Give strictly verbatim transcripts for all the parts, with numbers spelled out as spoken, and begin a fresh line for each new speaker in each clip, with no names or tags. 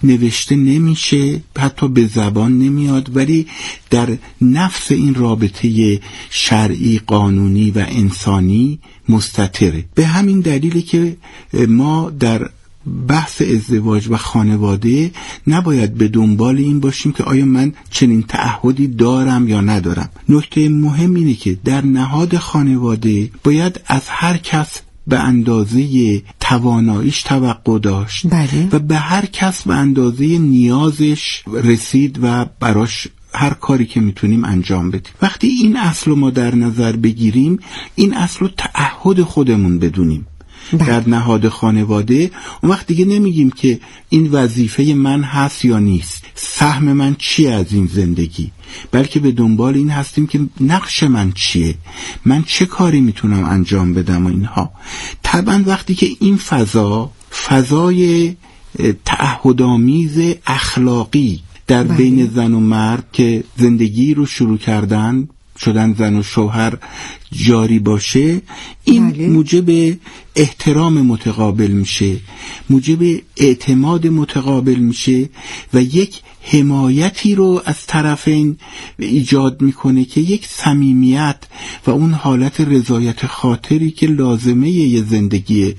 نوشته نمیشه، حتی به زبان نمیاد، ولی در نفس این رابطه شرعی، قانونی و انسانی مستتره. به همین دلیله که ما در بحث ازدواج و خانواده نباید به دنبال این باشیم که آیا من چنین تعهدی دارم یا ندارم. نکته مهم اینه که در نهاد خانواده باید از هر کس به اندازه تواناییش توقع داشت، بله. و به هر کس به اندازه نیازش رسید و براش هر کاری که میتونیم انجام بدیم. وقتی این اصل رو ما در نظر بگیریم، این اصل رو تعهد خودمون بدونیم بله. در نهاد خانواده، اون وقت دیگه نمیگیم که این وظیفه من هست یا نیست، سهم من چیه از این زندگی، بلکه به دنبال این هستیم که نقش من چیه، من چه کاری میتونم انجام بدم و اینها. طبعا وقتی که این فضا فضای تعهدآمیز اخلاقی در بله. بین زن و مرد که زندگی رو شروع کردن، شدن زن و شوهر جاری باشه، این بله. موجب احترام متقابل میشه، موجب اعتماد متقابل میشه و یک حمایتی رو از طرفین ایجاد میکنه که یک صمیمیت و اون حالت رضایت خاطری که لازمه یه زندگی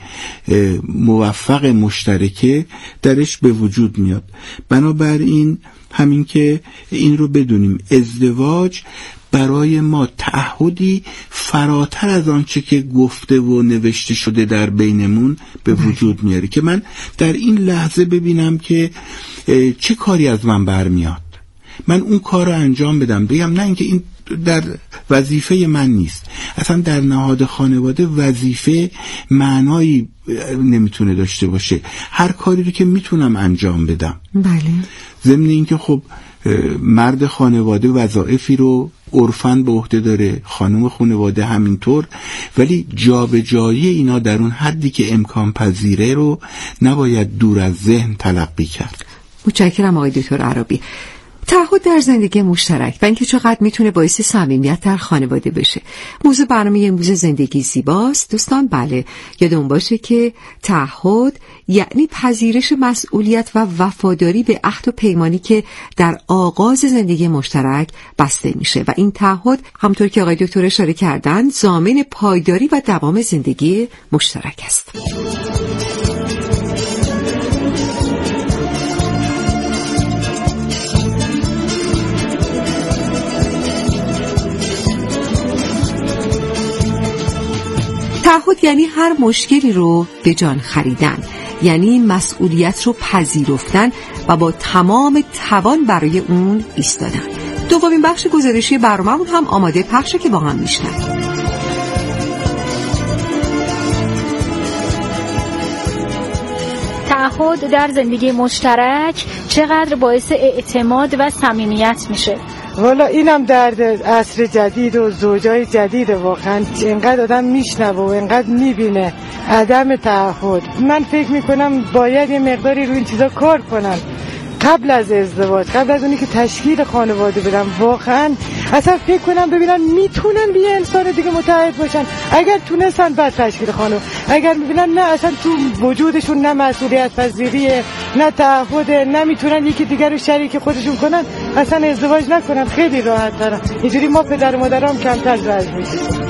موفق مشترکه درش به وجود میاد. بنابراین همین که این رو بدونیم، ازدواج برای ما تعهدی فراتر از آنچه که گفته و نوشته شده در بینمون به وجود میاره که من در این لحظه ببینم که چه کاری از من برمیاد، من اون کار رو انجام بدم، بگم نه اینکه این در وظیفه من نیست. اصلا در نهاد خانواده وظیفه معنایی نمیتونه داشته باشه، هر کاری رو که میتونم انجام بدم. بله. ضمن اینکه خب مرد خانواده وظایفی رو عرفاً به عهده داره، خانم خانواده همینطور، ولی جابجایی اینا در اون حدی که امکان پذیره رو نباید دور از ذهن تلقی کرد.
متشکرم آقای دکتر عرابی. تعهد در زندگی مشترک و اینکه چقدر میتونه باعث صمیمیت در خانواده بشه. موضوع برنامه امروز زندگی زیباست. دوستان بله، یادمون باشه که تعهد یعنی پذیرش مسئولیت و وفاداری به عهد و پیمانی که در آغاز زندگی مشترک بسته میشه و این تعهد همونطور که آقای دکتر اشاره کردن ضامن پایداری و دوام زندگی مشترک است. تعهد یعنی هر مشکلی رو به جان خریدن، یعنی مسئولیت رو پذیرفتن و با تمام توان برای اون ایستادن. دومین بخش گزارشی برنامه‌مون هم آماده پخشه که با هم میشنویم.
تعهد در زندگی مشترک چقدر باعث اعتماد و صمیمیت میشه؟
والا اینم درد عصر جدید و زوجای جدید، واقعا اینقدر آدم میشنوه و اینقدر میبینه عدم تعهد. من فکر میکنم باید یه مقداری روی این چیزا کار کنن قبل از ازدواج، قبل از اونی که تشکیل خانواده بدن. واقعا اصلا فکر کنم ببینن میتونن به یه انسان دیگه متعهد باشن، اگر تونستن بعد تشکیل خانواده، اگر میبینن نه اصلا تو وجودشون نه مسئولیت پذیریه نه تعهد، نمیتونن یکی دیگر رو شریک خودشون کنن، اصلا ازدواج نکنن، خیلی راحت تره. اینجوری ما پدر و مادرام کمتر زجر می‌کشیم.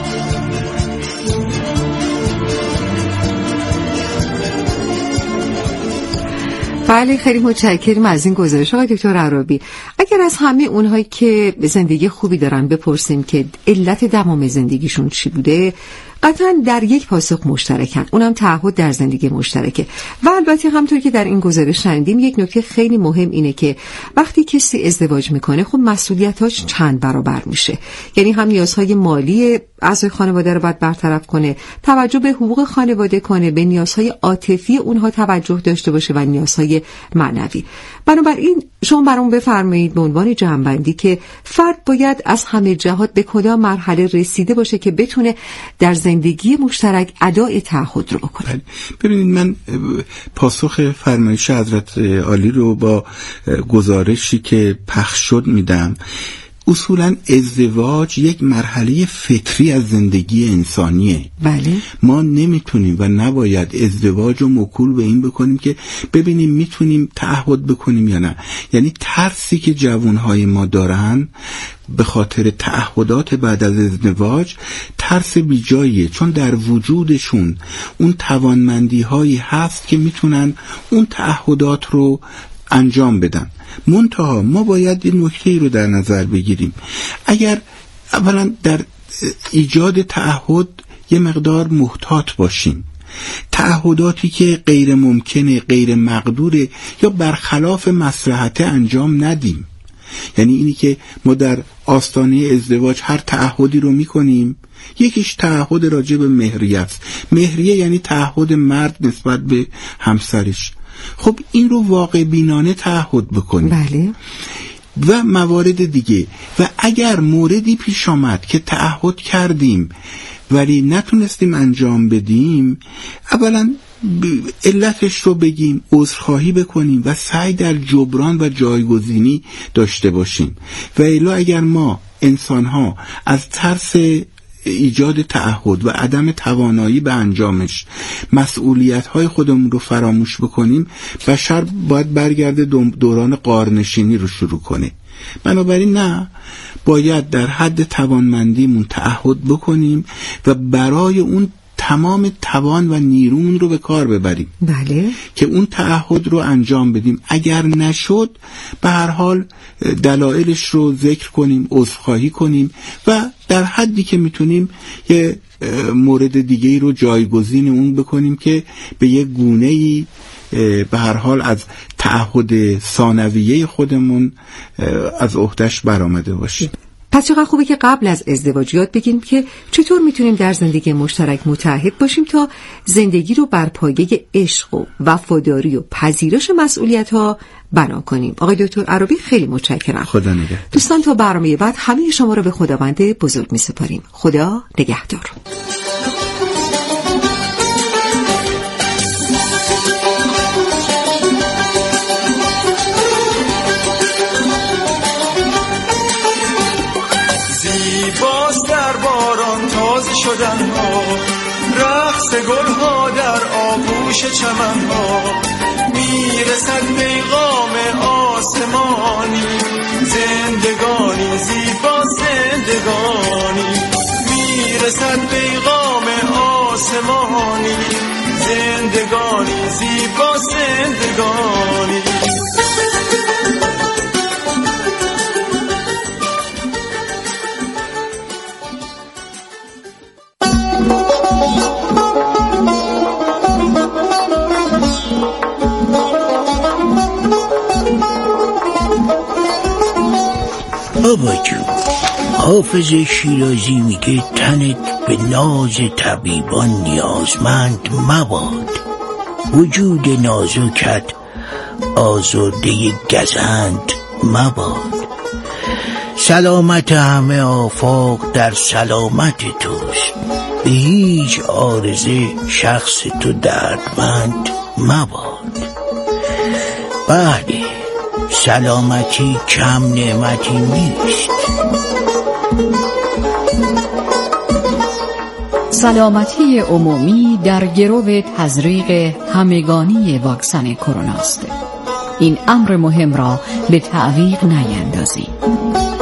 بله، خیلی متشکرم از این گزارش آقای دکتر عرابی. اگر از همه اونهایی که زندگی خوبی دارن بپرسیم که علت دوام زندگیشون چی بوده، قطعا در یک پاسخ مشترکن، اونم تعهد در زندگی مشترکه. و البته همونطور که در این گزارش شنیدیم، یک نکته خیلی مهم اینه که وقتی کسی ازدواج میکنه خب مسئولیتاش چند برابر میشه، یعنی هم نیازهای مالی اعضای خانواده رو باید برطرف کنه، توجه به حقوق خانواده کنه، به نیازهای عاطفی اونها توجه داشته باشه و نیازهای معنوی. بنابراین شما برام بفرمایید به عنوان جمع‌بندی که فرد باید از همه جهات به کدام مرحله رسیده باشه که بتونه در زندگی مشترک ادای تعهد رو بکنه.
ببینید، من پاسخ فرمایش حضرت عالی رو با گزارشی که پخش شد میدم. اصولا ازدواج یک مرحله فطری از زندگی انسانیه.
بله.
ما نمیتونیم و نباید ازدواج رو موکول به این بکنیم که ببینیم میتونیم تعهد بکنیم یا نه. یعنی ترسی که جوانهای ما دارن به خاطر تعهدات بعد از ازدواج ترس بیجاییه، چون در وجودشون اون توانمندی هایی هست که میتونن اون تعهدات رو انجام بدن. منتها ما باید یه نکته رو در نظر بگیریم. اگر اولا در ایجاد تعهد یه مقدار محتاط باشیم، تعهداتی که غیر ممکنه، غیر مقدوره یا برخلاف مصلحت انجام ندیم. یعنی اینی که ما در آستانه ازدواج هر تعهدی رو میکنیم، یکیش تعهد راجع به مهریه است. مهریه یعنی تعهد مرد نسبت به همسرش. خب این رو واقع بینانه تعهد بکنیم.
بله.
و موارد دیگه. و اگر موردی پیش آمد که تعهد کردیم ولی نتونستیم انجام بدیم، اولا علتش رو بگیم، عذرخواهی بکنیم و سعی در جبران و جایگزینی داشته باشیم. و الا اگر ما انسان‌ها از ترس ایجاد تعهد و عدم توانایی به انجامش مسئولیت‌های خودمون رو فراموش بکنیم، بشر باید برگرده دوران غارنشینی رو شروع کنه. بنابراین نه، باید در حد توانمندیمون تعهد بکنیم و برای اون تمام توان و نیرومون رو به کار ببریم.
بله.
که اون تعهد رو انجام بدیم. اگر نشد به هر حال دلایلش رو ذکر کنیم، عذرخواهی کنیم و در حدی که میتونیم یه مورد دیگه‌ای رو جایگزین اون بکنیم که به یه گونه‌ای به هر حال از تعهد ثانویه خودمون از عهده‌اش برآمده باشه.
پس چقدر خوبه که قبل از ازدواج یاد بگیریم که چطور میتونیم در زندگی مشترک متحد باشیم تا زندگی رو بر پایه عشق و وفاداری و پذیرش مسئولیت‌ها بنا کنیم. آقای دکتر عرابی خیلی متشکرم.
خدا نگهدار.
دوستان تا برنامه بعد همه شما رو به خداوند بزرگ میسپاریم. خدا نگهدار.
شدن ها، رقص گل ها در آغوش چمن ها، میرسد پیغام آسمانی، زندگانی زیبا زندگانی، میرسد پیغام آسمانی، زندگانی زیبا زندگانی.
بابا جون، حافظ شیرازی میگه تنت به ناز طبیبان نیازمند مباد، وجود نازکت آزرده گزند مباد، سلامت همه آفاق در سلامت توست، به هیچ عارضه شخص تو دردمند مباد. بله، سلامتی کم نعمتی نیست.
سلامتی عمومی در گرو تزریق همگانی واکسن کرونا است. این امر مهم را به تعویق نیندازید.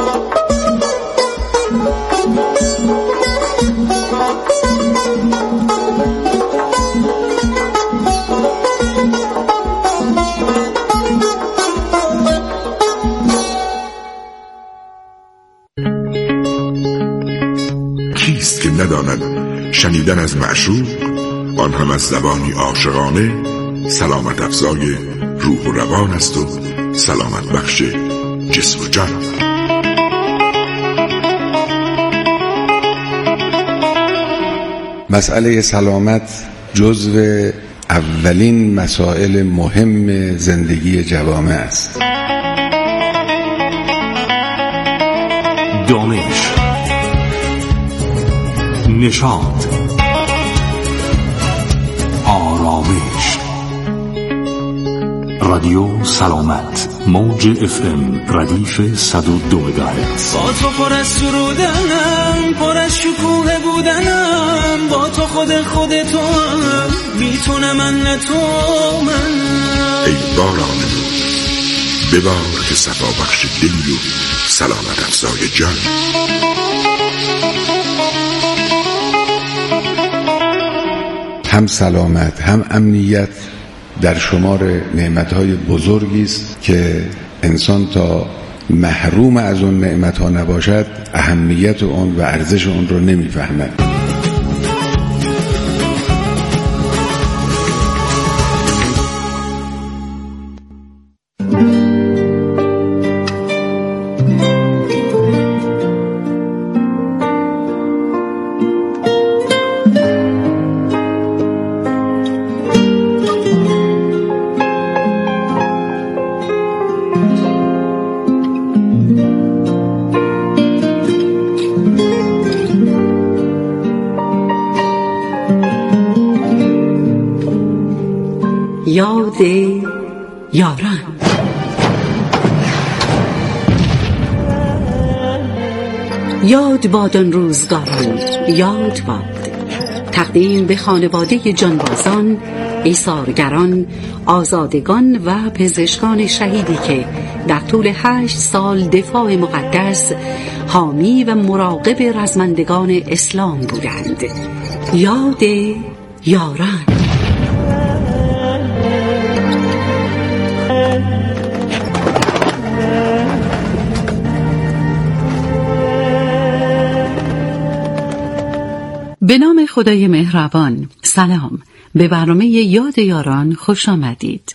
کیست که نداند شنیدن از معشوق، آن هم از زبانی عاشقانه، سلامت افزای روح و روان است و سلامت بخش جسم و جان.
مسئله سلامت جزو اولین مسائل مهم زندگی جوامع است.
دانش، نشاط، آرامش، رادیو سلامت، موج اف ام ردیف صد و دو مگاهرتز.
با تو پر از سرودنم، پر از شکوه بودنم، با تو خود خود تو هم میتونم من نه تو من.
ای باران ببار که صفا بخش دل و سلامت افزای جان.
هم سلامت هم امنیت در شمار نعمتهای بزرگی است که انسان تا محروم از اون نعمتها نباشد اهمیت اون و ارزش اون رو نمیفهمد.
یاد یاران. یاد باد آن روزگاران، یاد باد. تقدیم به خانواده جانبازان، ایثارگران، آزادگان و پزشکان شهیدی که در طول هشت سال دفاع مقدس، حامی و مراقب رزمندگان اسلام بودند. یاد یاران. به نام خدای مهربان. سلام، به برنامه یاد یاران خوش آمدید.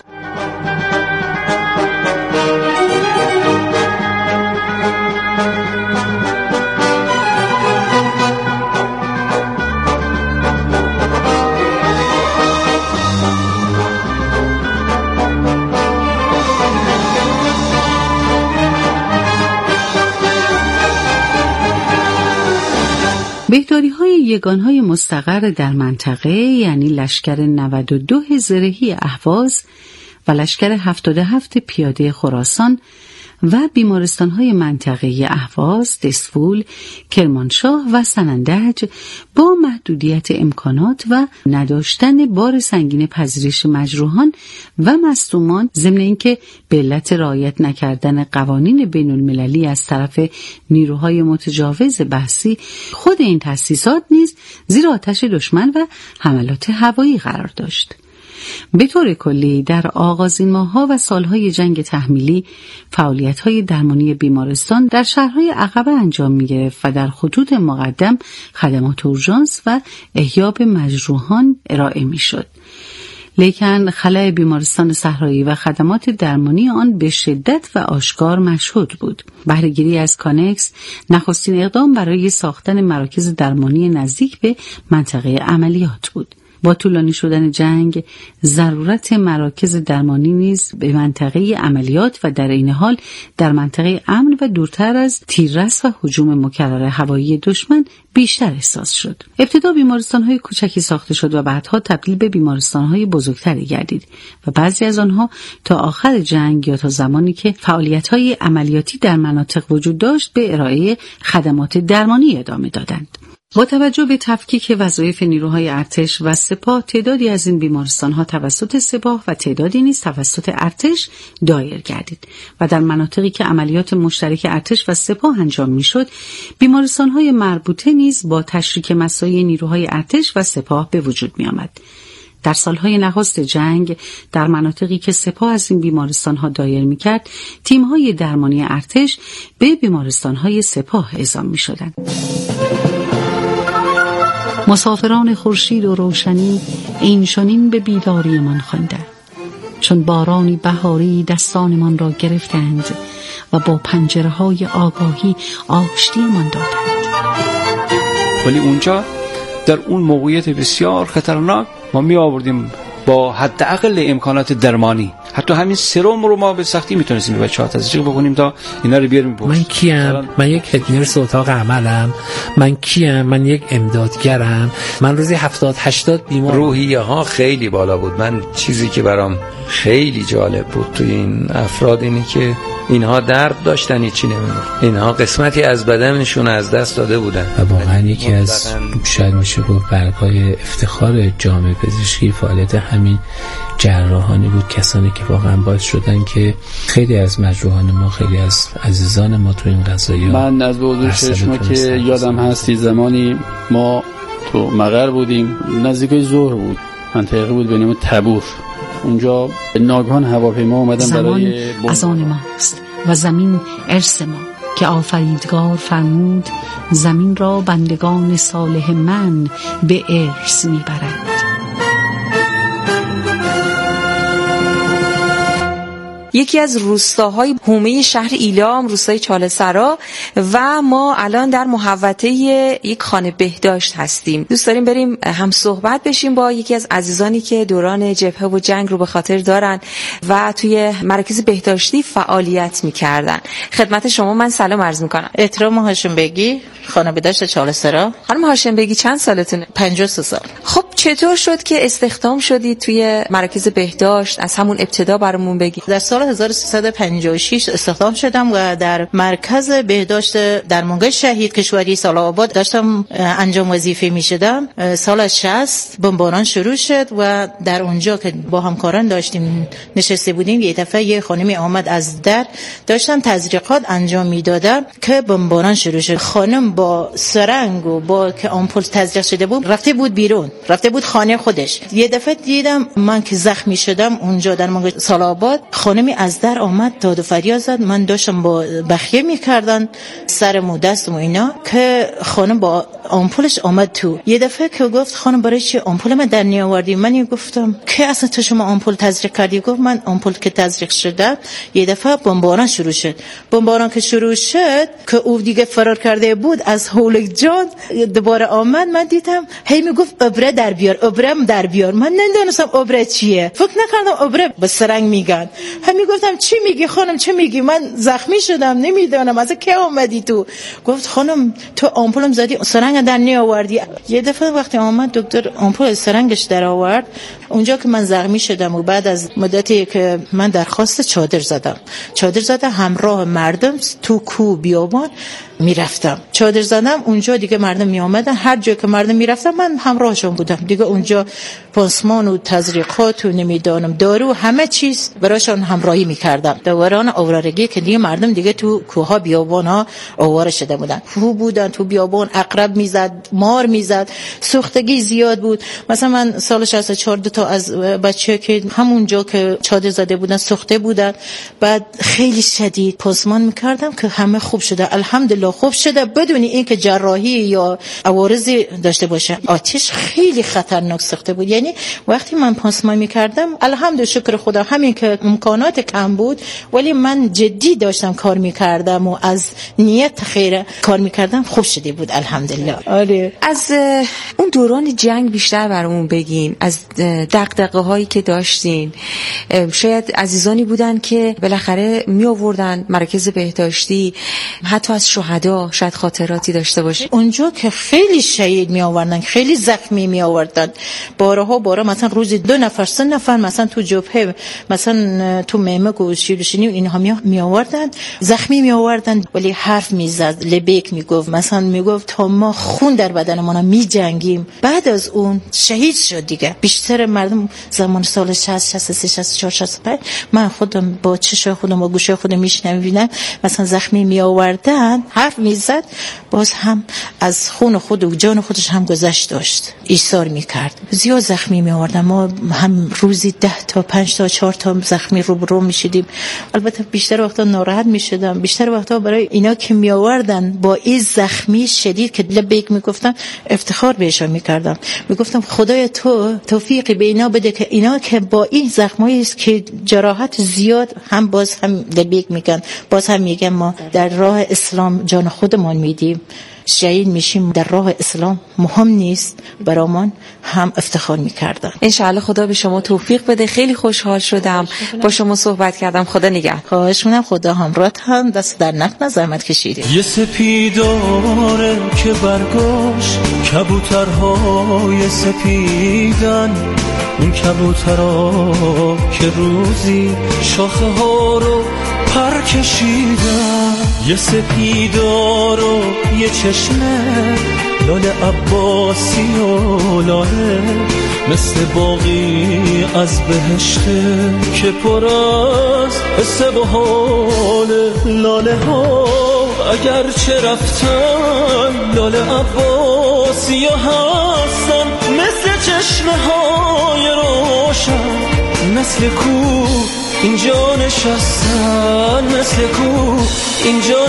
بهداری‌های یگانهای مستقر در منطقه، یعنی لشکر نود و دو زرهی اهواز و لشکر هفتاد و هفت پیاده خراسان و بیمارستان‌های منطقه اهواز، دسفول، کرمانشاه و سنندج با محدودیت امکانات و نداشتن بار سنگین پذیرش مجروحان و مصدومان، ضمن اینکه به علت رعایت نکردن قوانین بین‌المللی از طرف نیروهای متجاوز بحثی، خود این تأسیسات نیز زیر آتش دشمن و حملات هوایی قرار داشت. به طور کلی در آغازین ماه‌ها و سالهای جنگ تحمیلی فعالیت‌های درمانی بیمارستان در شهرهای عقبه انجام می‌گرفت و در خطوط مقدم خدمات اورژانس و احیاء به مجروحان ارائه می‌شد. لیکن خلأ بیمارستان صحرایی و خدمات درمانی آن به شدت و آشکار مشهود بود. بهره‌گیری از کانکس نخستین اقدام برای ساختن مراکز درمانی نزدیک به منطقه عملیات بود. با طولانی شدن جنگ، ضرورت مراکز درمانی نیز به منطقه عملیات و در این حال در منطقه امن و دورتر از تیررس و هجوم مکرر هوایی دشمن بیشتر احساس شد. ابتدا بیمارستان‌های کوچکی ساخته شد و بعدها تبدیل به بیمارستان‌های بزرگتری گردید و بعضی از آنها تا آخر جنگ یا تا زمانی که فعالیت‌های عملیاتی در مناطق وجود داشت به ارائه خدمات درمانی ادامه دادند. با توجه به تفکیک وظایف نیروهای ارتش و سپاه، تعدادی از این بیمارستان‌ها توسط سپاه و تعدادی نیز توسط ارتش دایر گردید و در مناطقی که عملیات مشترک ارتش و سپاه انجام می‌شد، بیمارستان‌های مربوطه نیز با تشریک مساعی نیروهای ارتش و سپاه به وجود می‌آمد. در سالهای نخست جنگ در مناطقی که سپاه از این بیمارستان‌ها دایر می‌کرد، تیم‌های درمانی ارتش به بیمارستان‌های سپاه اعزام می‌شدند. مسافران خورشید و روشنی این چنین به بیداری من خواندند، چون بارانی بهاری دستانمان را گرفتند و با پنجره‌های آگاهی آشتیمان دادند.
ولی اونجا در اون موقعیت بسیار خطرناک ما می آوردیم با حداقل امکانات درمانی حتی همین سرم رو ما به سختی میتونستیم به بچه‌ها تزریق بکنیم تا اینا رو بیاریم پشت.
من کیم؟ من یک هد نرس اتاق عملم. من کیم؟ من یک امدادگرم. من روزی هفتاد هشتاد بیمار.
روحیه ها خیلی بالا بود. من چیزی که برام خیلی جالب بود توی این افراد اینی که اینها درد داشتن، هیچی نمی‌دونن. اینها قسمتی از بدنشون از دست داده بودن
و واقعا یکی از شاید میشه گفت برگ‌های افتخار جامعه پزشکی فعالیت همین جراحانی بود، کسانی که واقعا باعث شدن که خیلی از مجروحان ما، خیلی از عزیزان ما تو این قضایا.
من از به حضور شما که یادم هستی زمانی ما تو مقر بودیم، نزدیکای ظهر بود، منطقه بود به نام تبور. اونجا ناگهان هواپیما اومدن برای
از آن ماست و زمین ارث ما که آفریدگار فرمود زمین را بندگان صالح من به ارث میبرند.
یکی از روستاهای حومه شهر ایلام، روستای چاله‌سرا، و ما الان در محوطه یک خانه بهداشت هستیم. دوست داریم بریم هم صحبت بشیم با یکی از عزیزانی که دوران جبهه و جنگ رو به خاطر دارن و توی مراکز بهداشتی فعالیت می‌کردن. خدمت شما من سلام عرض می‌کنم.
احترام هاشم بگی، خانه بهداشت چاله‌سرا.
خانم هاشم بگی چند سالتونه؟
پنجاه و سه سال.
خب چطور شد که استخدام شدید توی مراکز بهداشت؟ از همون ابتدا برامون بگید.
در سال هزار و سیصد و پنجاه و شش استخدام شدم و در مرکز بهداشت درمانگاه شهید کشوری سالار آباد داشتم انجام وظیفه می‌شدم. سال شصت بمباران شروع شد و در اونجا که با همکاران داشتیم نشسته بودیم، یه دفعه یه خانمی آمد از در، داشتم تزریقات انجام میدادم که بمباران شروع شد. خانم با سرنگ و با که آمپول تزریق شده بود رفته بود بیرون، رفته بود خانه خودش. یه دفعه دیدم من که زخمی شدم اونجا در درمانگاه سالار آباد، خانمی از در آمد داد و فریاد زد. من داشتم با بخیه میکردن سرم و دستم و اینا که خانم با آمپولش آمد تو. یه دفعه که گفت خانم برای چی آمپول من در نیاوردی؟ من گفتم که اصلا تو شما آمپول تزریق کردی؟ گفت من آمپول که تزریق شده. یه دفعه بمباران شروع شد. بمباران که شروع شد که او دیگه فرار کرده بود از هول جان دوباره آمد. من دیدم هی میگفت ابره در بیار، ابرم در بیار. من نمیدونستم ابره چیه، فکر نکردم ابره به سرنگ میگن. همین گفتم چی میگی خانم، چی میگی؟ من زخمی شدم نمیدونم از کی اومدی تو. گفت خانم تو آمپولم زدی سرنگ در نیاوردی. یه دفعه وقتی آمد دکتر آمپول سرنگش در آورد، اونجا که من زخمی شدم و بعد از مدتی که من درخواست چادر زدم، چادر زدم همراه مردم تو کو بیابان میرفتم چادر زدم. اونجا دیگه مردم می آمدن، هر جا که مردم میرفتم من همراهشون بودم دیگه. اونجا پانسمان و تزریقات و نمیدانم دارو همه چیز براشون همراهی میکردم. دوران آوارگی که دیگه مردم دیگه تو کوها بیابان ها آواره شده بودن، رو بودن تو بیابان، عقرب میزد، مار میزد، سوختگی زیاد بود. مثلا من سال شصت و چهار دو تا از بچه که همونجا که چادر زده بودن سوخته بودن، بعد خیلی شدید پانسمان میکردم که همه خوب شده الحمدلله، خوب شده بدون اینکه جراحی یا عوارضی داشته باشه. آتش خیلی خطرناک سوخته بود، یعنی وقتی من پانسمان میکردم الحمدلله شکر خدا، همین که امکانات کم بود ولی من جدی داشتم کار میکردم و از نیت خیر کار میکردم، خوب شده بود الحمدلله.
آره. از اون دوران جنگ بیشتر برامون بگین، از دغدغه هایی که داشتین. شاید عزیزانی بودن که بالاخره می آوردن مراکز بهداشتی، حتی از شهدا شاید خاطراتی داشته باشه.
اونجا که خیلی شهید می آوردن، خیلی زخمی می آوردن، بارها بارها، مثلا روزی دو نفر سه نفر مثلا تو جبهه، مثلا تو میمک و شیروشینی اینها می آوردن، زخمی می آوردن، ولی حرف می زد، لبیک می گفت، مثلا می گفت تا ما خون در بدنمون می جنگیم. بعد از اون شهید شد دیگه. بیشتر مردم زمان سال شصت شصت سه شصت چهار شصت پنج من خودم با چشم خودم با گوش خودم میشنویدم، مثلا زخمی می آوردن، حرف می زد، باز هم از خون خود و جان خودش هم گذشت داشت، ایثار می کرد. زیاد زخمی می آوردن، ما هم روزی ده تا پنج تا چهار تا زخمی رو برو می شدیم. البته بیشتر وقتا ناراحت می شدم، بیشتر وقتا برای اینا که می آوردن با این زخمی شدید که لبیک می گفتن افتخار بهشون می کردم، می گفتم خدای تو توفیقی به اینا بده که اینا که با این زخمایی است که جراحت زیاد هم باز هم لبیک میگن، باز هم میگن ما در راه اسلام جان خودمان میدیم، شهید میشیم در راه اسلام مهم نیست برامان، هم افتخار میکردن.
انشاءالله خدا به شما توفیق بده. خیلی خوشحال شدم با شما صحبت کردم. خدا نگهدار.
خواهش می‌کنم. خدا همراهت هم، دست در نکنه، زحمت کشیدی.
یه سپیداره که برگاش کبوترهای سپیدن، اون کبوترها که روزی شاخه ها رو پر کشیدن. یه سپیدارو یه چشمه لال عباسی و لاله، مثل باقی از بهشته که پر از حس و حال. لاله ها اگر چه رفتن لال عباسی هستن، مثل چشمه های روشن، مثل کو اینجا نشستن، مثل کو اینجا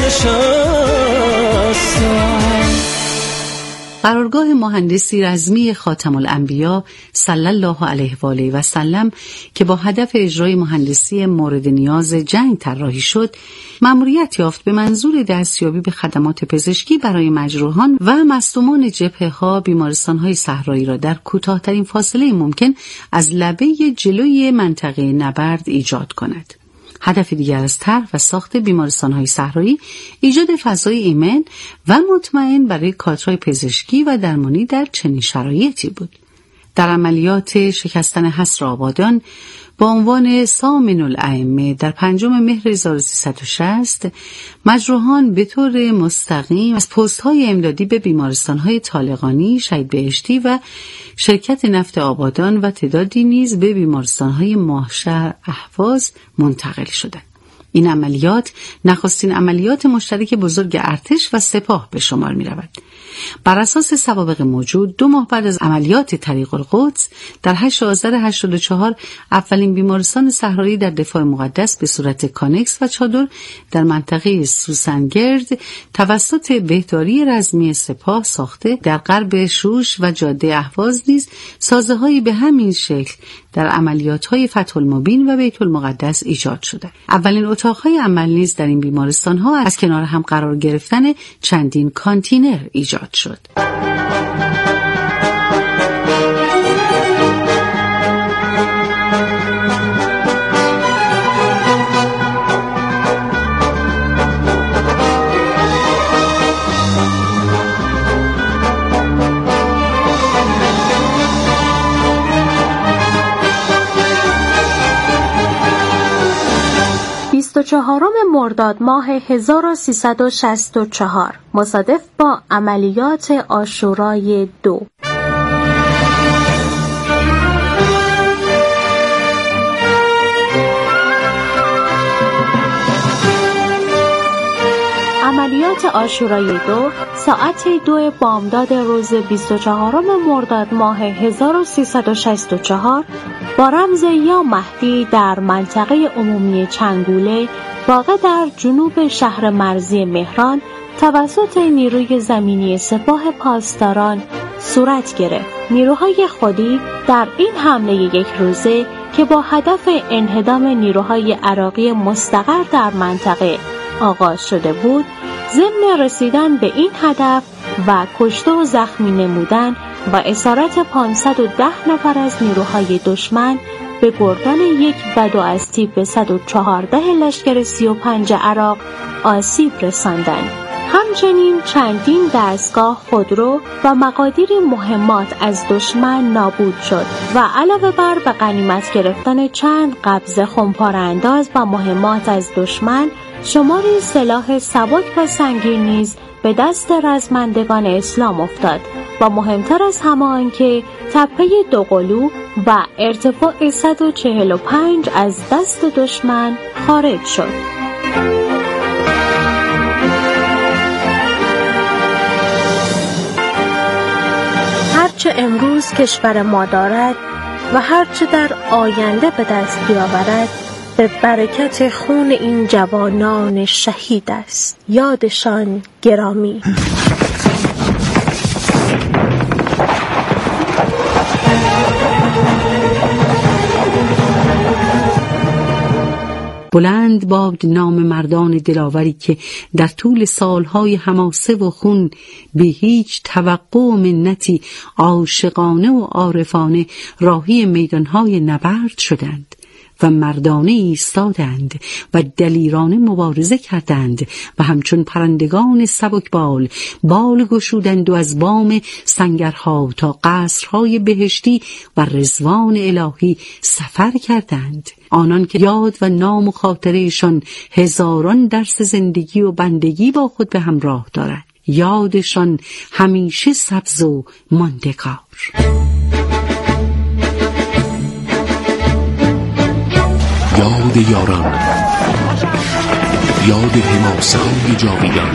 نشستن.
قرارگاه مهندسی رزمی خاتم الانبیا صلی الله علیه و آله و سلم که با هدف اجرای مهندسی مورد نیاز جنگ طراحی شد، مأموریت یافت به منظور دستیابی به خدمات پزشکی برای مجروحان و مصدومان جبهه‌ها بیمارستان‌های صحرایی را در کوتاه‌ترین فاصله ممکن از لبه جلوی منطقه نبرد ایجاد کند. هدف دیگر از طرح و ساخت بیمارستان‌های صحرایی ایجاد فضای ایمن و مطمئن برای کادرهای پزشکی و درمانی در چنین شرایطی بود. در عملیات شکستن حصر آبادان با عنوان سامن الائمه در پنجم مهر هزار و سیصد و شصت، مجروحان به طور مستقیم از پست‌های امدادی به بیمارستان‌های طالقانی، شهید بهشتی و شرکت نفت آبادان و تعدادی نیز به بیمارستان‌های ماهشهر اهواز منتقل شدند. این عملیات نخستین عملیات مشترک بزرگ ارتش و سپاه به شمار می رود. بر اساس سوابق موجود، دو ماه بعد از عملیات طریق القدس در هشتم آذر هشتاد و چهار اولین بیمارستان صحرایی در دفاع مقدس به صورت کانکس و چادر در منطقه سوسنگرد توسط بهداری رزمی سپاه ساخته، در غرب شوش و جاده اهواز نیز سازه‌هایی به همین شکل در عملیات‌های فتح المبین و بیت المقدس ایجاد شده. اولین اتاق‌های عمل نیز در این بیمارستان‌ها از کنار هم قرار گرفتن چندین کانتینر ایجاد شد.
بیست و چهارم مرداد ماه هزار و سیصد و شصت و چهار مصادف با عملیات عاشورای دو. عملیات عاشورای دو ساعت دو بامداد روز بیست و چهارم مرداد ماه هزار و سیصد و شصت و چهار با رمز یا مهدی در منطقه عمومی چنگوله واقع در جنوب شهر مرزی مهران توسط نیروی زمینی سپاه پاسداران صورت گرفت. نیروهای خودی در این حمله یک روزه که با هدف انهدام نیروهای عراقی مستقر در منطقه آغاز شده بود، ضمن رسیدن به این هدف و کشته و زخمی نمودن و اسارت پانصد و ده نفر از نیروهای دشمن به گردن یک و دو از تیپ صد و چهارده لشکر سی و پنج عراق آسیب رساندند. همچنین چندین دستگاه خودرو و مقادیری مهمات از دشمن نابود شد و علاوه بر به غنیمت گرفتن چند قبض خمپاره انداز و مهمات از دشمن، شماری سلاح سبک و سنگین نیز به دست رزمندگان اسلام افتاد و مهمتر از همه آن که تپه دوقلو و ارتفاع صد و چهل و پنج از دست دشمن خارج شد. هرچه امروز کشور ما دارد و هرچه در آینده به دست بیاورد به برکت خون این جوانان شهید است. یادشان گرامی.
بلند باد نام مردان دلاوری که در طول سالهای حماسه و خون به هیچ توقع و منتی عاشقانه و عارفانه راهی میدانهای نبرد شدند و مردانه ایستادند و دلیرانه مبارزه کردند و همچون پرندگان سبکبال بال گشودند و از بام سنگرها تا قصرهای بهشتی و رضوان الهی سفر کردند. آنان که یاد و نام و خاطرهشان هزاران درس زندگی و بندگی با خود به همراه دارد، یادشان همیشه سبز و ماندگار.
یاد یاران، یاد حماسه های جاویدان،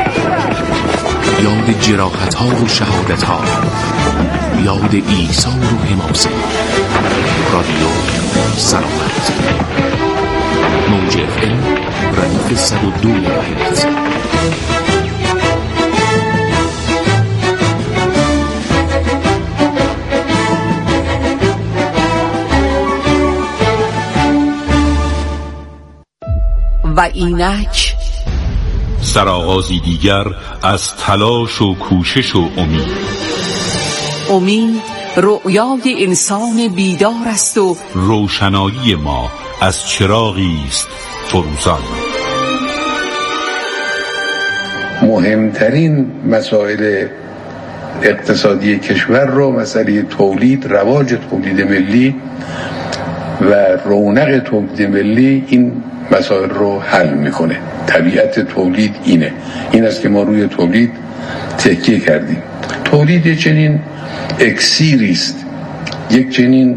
یاد جراحت ها و شهادت ها، یاد ایثار و حماسه. رادیو سلامت، موج اف ام ردیف صد و دو ممیز.
و اینک
سرآغازی دیگر از تلاش و کوشش و امید.
امید رؤیای انسان بیدار است و
روشنایی ما از چراغی است فروزان.
مهمترین مسائل اقتصادی کشور رو مسئله تولید، رواج تولید ملی و رونق تولید ملی این مسائل رو حل میکنه. طبیعت تولید اینه، این است که ما روی تولید تکیه کردیم. تولید چنین اکسیری است، یک چنین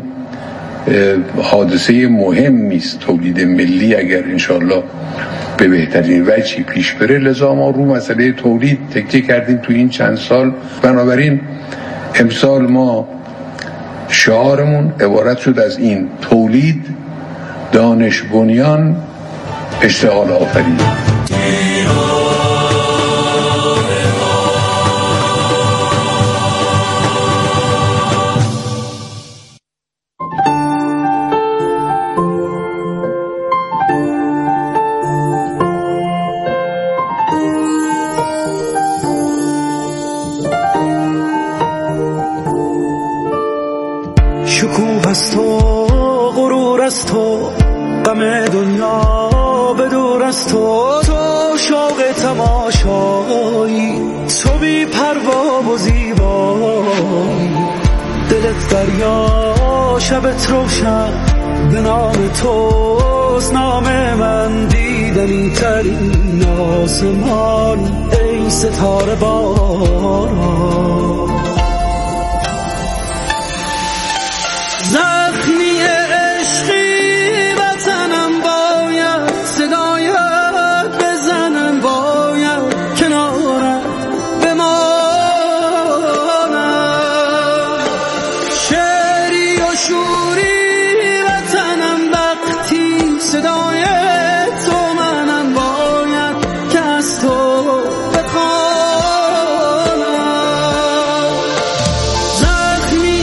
حادثه مهمی است تولید ملی، اگر انشالله به بهترین وجهی پیش بره. لذا ما رو مسئله تولید تکیه کردیم تو این چند سال. بنابراین امسال ما شعارمون عبارت شد از این: تولید، دانش بنیان، اشتغال آفرین.
شکوه از تو، غرور از تو، غم دنیا به دور از تو، تو شوق تماشایی، تو بی پروا و زیبایی، دلت دریا شبت روشن، به نام توست نام من، دیدنی ترین آسمان، ای ستاره باران. زخمی عشقی وطنم باید صدایت بزنم، باید کنارت بمانم، شعری و شوری وطنم وقتی صدایت تو منم، باید که از تو بخوانم. زخمی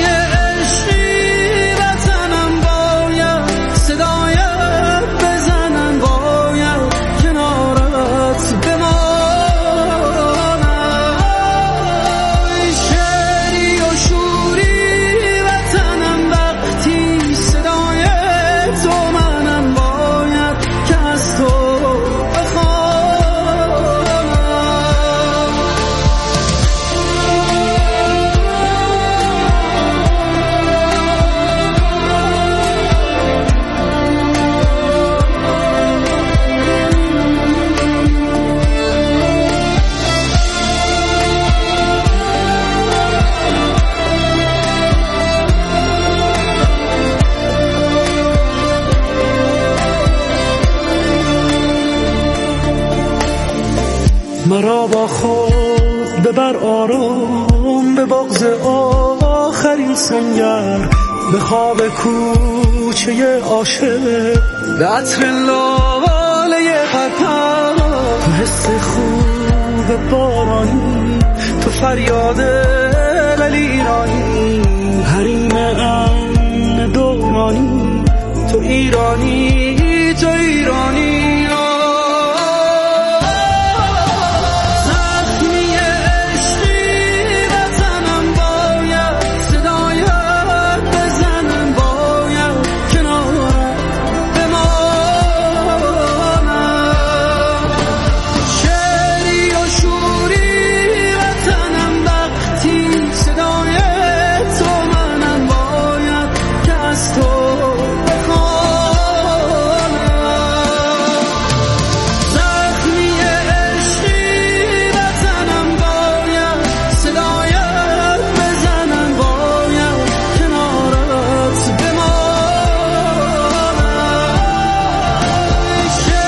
مرا با خود ببر آرام، به بغض آخرین سنگر، به خواب کوچه عاشق، به عطر لاله پرپر، تو حس خوب بارانی، تو فریاد دلیرانی، حریم امن دورانی، تو ایرانی